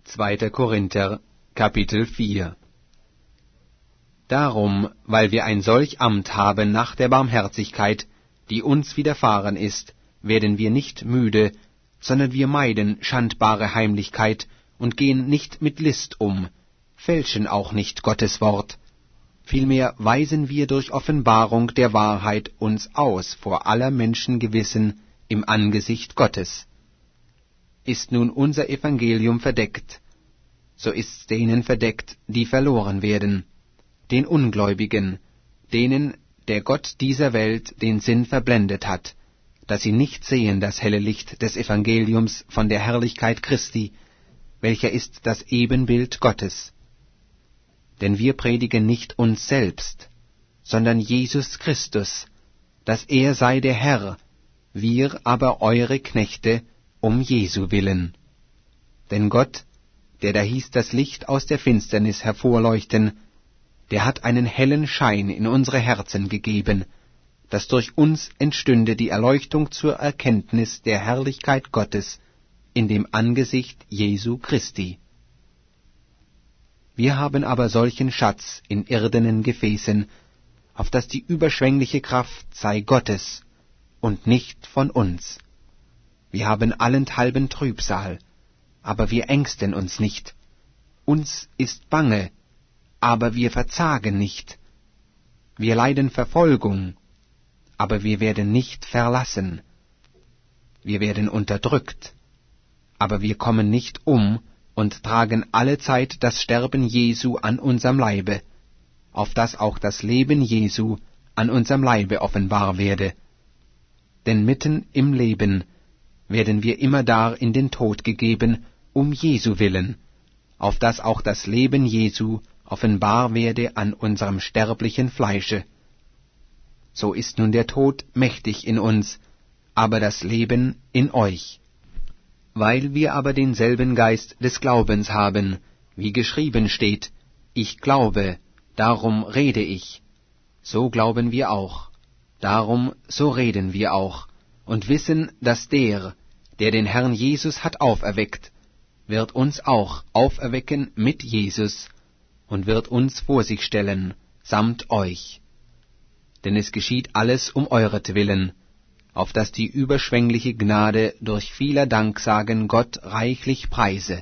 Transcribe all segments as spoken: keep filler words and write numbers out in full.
zweiter Korinther, Kapitel vier. Darum, weil wir ein solch Amt haben nach der Barmherzigkeit, die uns widerfahren ist, werden wir nicht müde, sondern wir meiden schandbare Heimlichkeit und gehen nicht mit List um, fälschen auch nicht Gottes Wort. Vielmehr weisen wir durch Offenbarung der Wahrheit uns aus vor aller Menschen Gewissen im Angesicht Gottes. Ist nun unser Evangelium verdeckt, so ist's denen verdeckt, die verloren werden, den Ungläubigen, denen der Gott dieser Welt den Sinn verblendet hat, dass sie nicht sehen das helle Licht des Evangeliums von der Herrlichkeit Christi, welcher ist das Ebenbild Gottes. Denn wir predigen nicht uns selbst, sondern Jesus Christus, dass er sei der Herr, wir aber eure Knechte um Jesu willen. Denn Gott, der da hieß das Licht aus der Finsternis hervorleuchten, der hat einen hellen Schein in unsere Herzen gegeben, dass durch uns entstünde die Erleuchtung zur Erkenntnis der Herrlichkeit Gottes in dem Angesicht Jesu Christi. Wir haben aber solchen Schatz in irdenen Gefäßen, auf dass die überschwängliche Kraft sei Gottes und nicht von uns. Wir haben allenthalben Trübsal, aber wir ängsten uns nicht. Uns ist bange, aber wir verzagen nicht. Wir leiden Verfolgung, aber wir werden nicht verlassen. Wir werden unterdrückt, aber wir kommen nicht um und tragen allezeit das Sterben Jesu an unserem Leibe, auf dass auch das Leben Jesu an unserem Leibe offenbar werde. Denn mitten im Leben werden wir immerdar in den Tod gegeben, um Jesu willen, auf dass auch das Leben Jesu offenbar werde an unserem sterblichen Fleische. So ist nun der Tod mächtig in uns, aber das Leben in euch. Weil wir aber denselben Geist des Glaubens haben, wie geschrieben steht, ich glaube, darum rede ich. So glauben wir auch, darum so reden wir auch, und wissen, dass der, der den Herrn Jesus hat auferweckt, wird uns auch auferwecken mit Jesus und wird uns vor sich stellen, samt euch. Denn es geschieht alles um euretwillen, auf dass die überschwängliche Gnade durch vieler Danksagen Gott reichlich preise.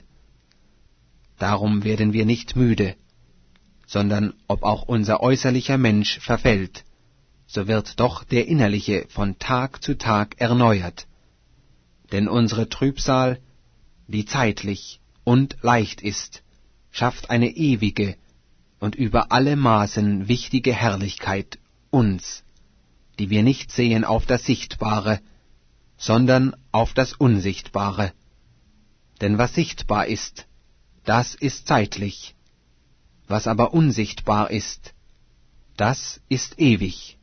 Darum werden wir nicht müde, sondern ob auch unser äußerlicher Mensch verfällt, so wird doch der innerliche von Tag zu Tag erneuert. Denn unsere Trübsal, die zeitlich und leicht ist, schafft eine ewige und über alle Maßen wichtige Herrlichkeit uns, die wir nicht sehen auf das Sichtbare, sondern auf das Unsichtbare. Denn was sichtbar ist, das ist zeitlich, was aber unsichtbar ist, das ist ewig.